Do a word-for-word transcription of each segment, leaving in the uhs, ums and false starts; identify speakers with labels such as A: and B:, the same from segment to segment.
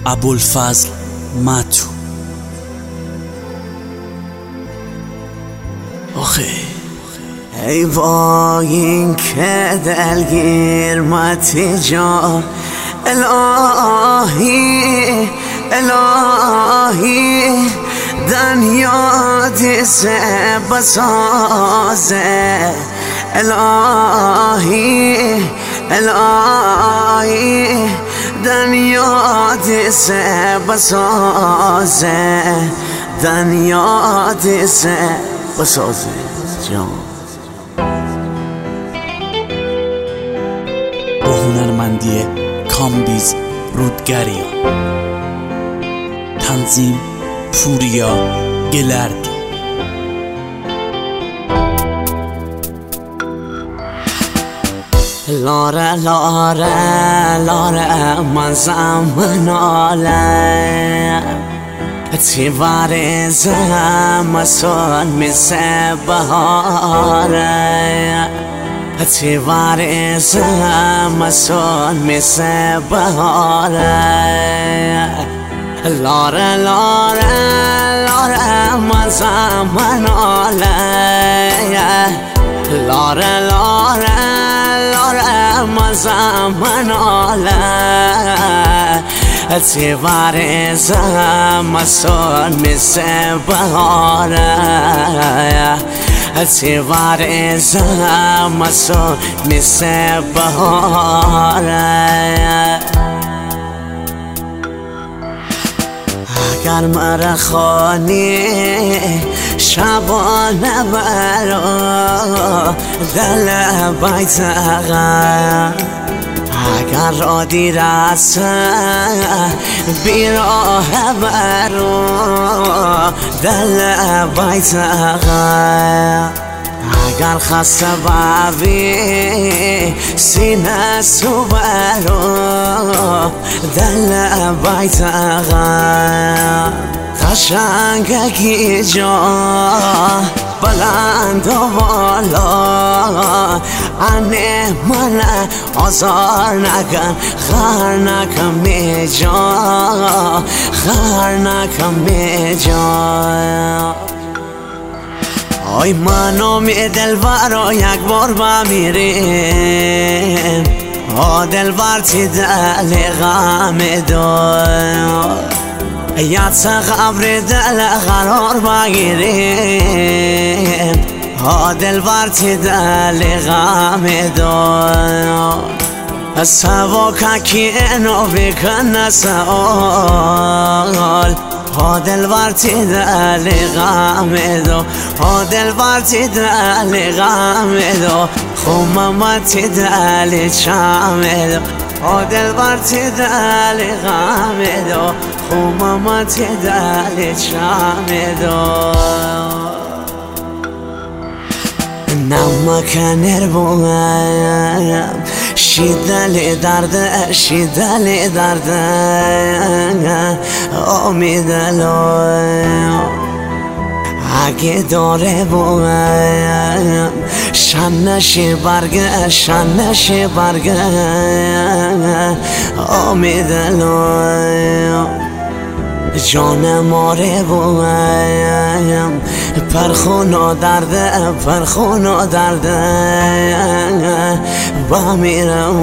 A: ابوالفضل متو. آخه
B: ای وای این که دلگیر متی جا، الهی الهی دنیا دیسه بسازه، الهی الهی دنیا دیسه بسازه، دنیا دیسه بسازه جان.
A: با هنرمندی کامبیز رودگریان، تنظیم پوریا گلردی.
B: لاره لاره لاره من زمناله تی وارزم سون میسه بهاره، تی وارزم سون میسه بهاره. لاره لاره لاره من زمناله، لاره لاره لاره من زمناله تی وارزم سون میسه بهاره، تی وارزم سون میسه بهاره. اگر مرا خانی شبانه برا دل بیت اغا، اگر را دیرسه بیراه برا دل بیت اغا، اگر خسته بابی سینه سو برا دل بیت اغا. قشنگی جا بلند و بالا، انه من آزار نکن خر نکن می جا، خر نکن می جا. آی منو می دلبر یک بار بمیریم، آ دلبر تی دل غم دار، یاد قبر دل قرار بگیریم، آ دلبر تی دل غم دار. سوا که اینو بکن سوال، آ دلبر تی دل غم دار، آ دلبر تی دل غم دار، خمم تی دل چم دار، آ دلبر تی دل غم دار، خمم تی دل چم دار. نمک نربویم شیدل درد شیدل درد امیدلویم، اگه داره بویم شنش برگه شنش برگه امیدلویم. جان ماره بویم پرخونو درده پرخونو درده بمیرم،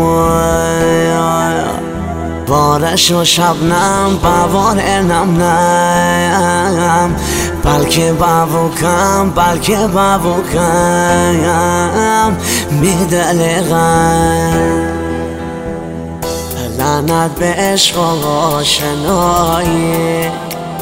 B: بارش و شبنم بوار نم نم، بلکه بابوکم بلکه بابوکم میدلغم. لعنت به عشق و آشنایی،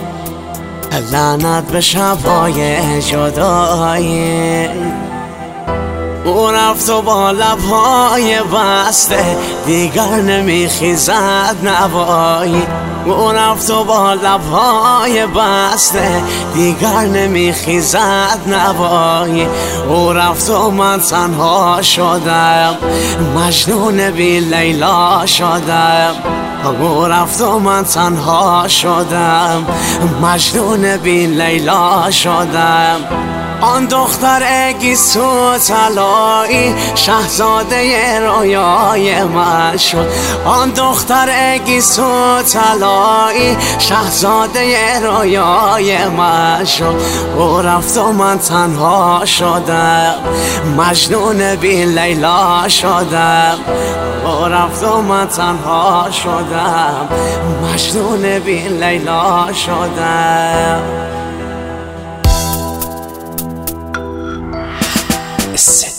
B: لعنت به شبهای جدایی. او رفت و با لبهای بسته دیگر نمیخیزد نوایی، او رفت و با لبهای بسته دیگر نمیخیزد نوایی. او رفت و من تنها شدم مجنون بی لیلا شدم، او رفت و من تنها شدم مجنون بی لیلا شدم. آن دختر گیسو طلایی شاهزاده رویای من شد. آن دختر گیسو طلایی شاهزاده رویای من شد. او رفت و من تنها شدم، مجنون بی لیلا شدم. او رفت و من تنها شدم، مجنون بی لیلا شدم.
A: الست